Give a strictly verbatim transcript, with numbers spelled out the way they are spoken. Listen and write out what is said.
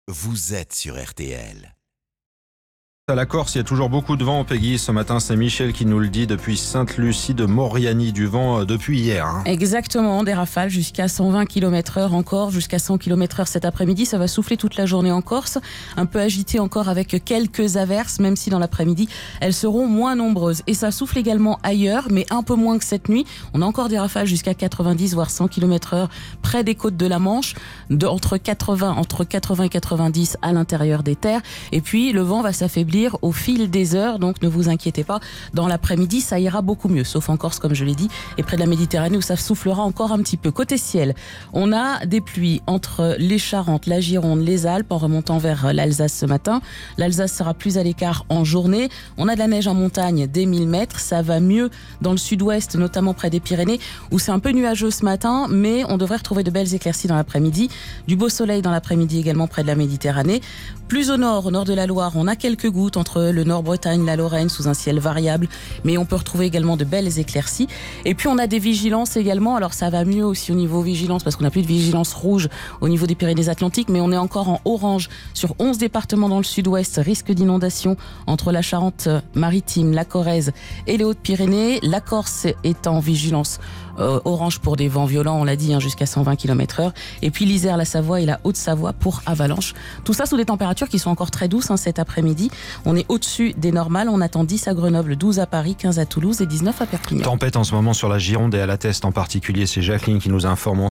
vous êtes sur R T L. À la Corse, il y a toujours beaucoup de vent, Peggy. Ce matin, c'est Michel qui nous le dit depuis Sainte-Lucie de Moriani, du vent depuis hier. Hein. Exactement, des rafales jusqu'à cent vingt kilomètres heure encore, jusqu'à cent kilomètres heure cet après-midi. Ça va souffler toute la journée en Corse, un peu agité encore avec quelques averses, même si dans l'après-midi, elles seront moins nombreuses. Et ça souffle également ailleurs, mais un peu moins que cette nuit. On a encore des rafales jusqu'à quatre-vingt-dix, voire cent kilomètres heure près des côtes de la Manche, de, entre, quatre-vingts, entre quatre-vingts et quatre-vingt-dix à l'intérieur des terres. Et puis, le vent va s'affaiblir au fil des heures, donc ne vous inquiétez pas, dans l'après-midi ça ira beaucoup mieux, sauf en Corse comme je l'ai dit, et près de la Méditerranée où ça soufflera encore un petit peu. Côté ciel, on a des pluies entre les Charentes, la Gironde, les Alpes en remontant vers l'Alsace ce matin. L'Alsace sera plus à l'écart en journée. On a de la neige en montagne des mille mètres, ça va mieux dans le sud-ouest, notamment près des Pyrénées où c'est un peu nuageux ce matin, mais on devrait retrouver de belles éclaircies dans l'après-midi, du beau soleil dans l'après-midi également près de la Méditerranée. Plus au nord, au nord de la Loire, on a quelques gouttes entre le Nord-Bretagne, la Lorraine, sous un ciel variable, mais on peut retrouver également de belles éclaircies. Et puis on a des vigilances également, alors ça va mieux aussi au niveau vigilance, parce qu'on n'a plus de vigilance rouge au niveau des Pyrénées-Atlantiques, mais on est encore en orange sur onze départements dans le sud-ouest, risque d'inondation entre la Charente-Maritime, la Corrèze et les Hautes-Pyrénées. La Corse est en vigilance euh, orange pour des vents violents, on l'a dit, hein, jusqu'à cent vingt kilomètres heure. Et puis l'Isère, la Savoie et la Haute-Savoie pour avalanche. Tout ça sous des températures qui sont encore très douces hein, cet après-midi. On est au-dessus des normales. On attend dix à Grenoble, douze à Paris, quinze à Toulouse et dix-neuf à Perpignan. Tempête en ce moment sur la Gironde et à la Teste en particulier. C'est Jacqueline qui nous informe.